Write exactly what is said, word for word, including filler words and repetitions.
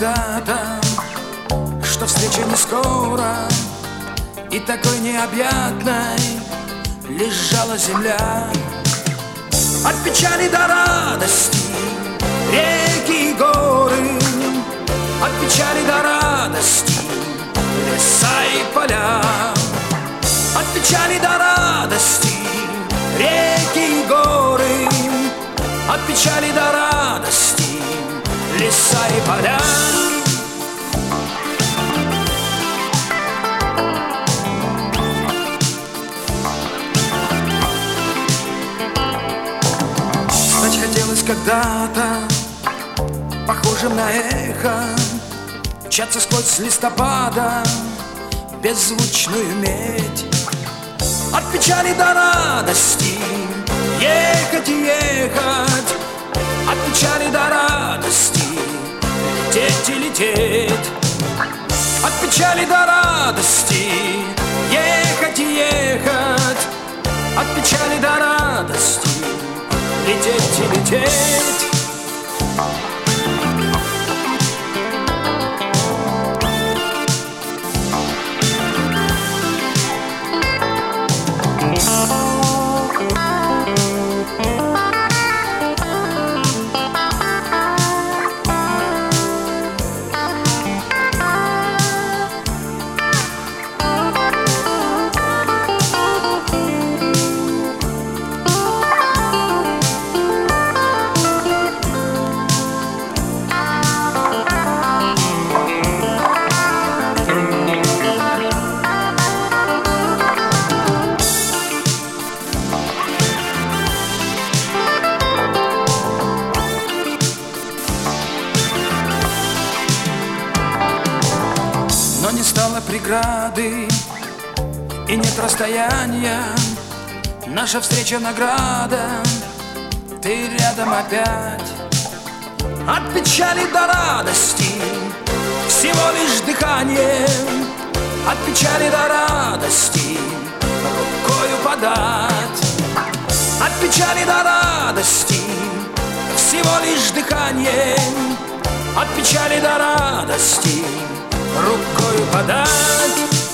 когда-то, что встреча не скоро, и такой необъятной лежала земля. От печали до радости реки и горы, от печали до радости леса и поля. От печали до радости реки и горы, от печали до радости леса и поля. Стать хотелось когда-то похожим на эхо, мчаться сквозь листопада беззвучную медь. От печали до радости ехать и ехать, от печали до радости лететь и лететь. От печали до радости ехать и ехать, от печали до радости лететь и лететь. Но не стало преграды и нет расстояния, наша встреча награда, ты рядом опять. От печали до радости всего лишь дыхание, от печали до радости рукою подать. От печали до радости всего лишь дыхание, от печали до радости рукою подать.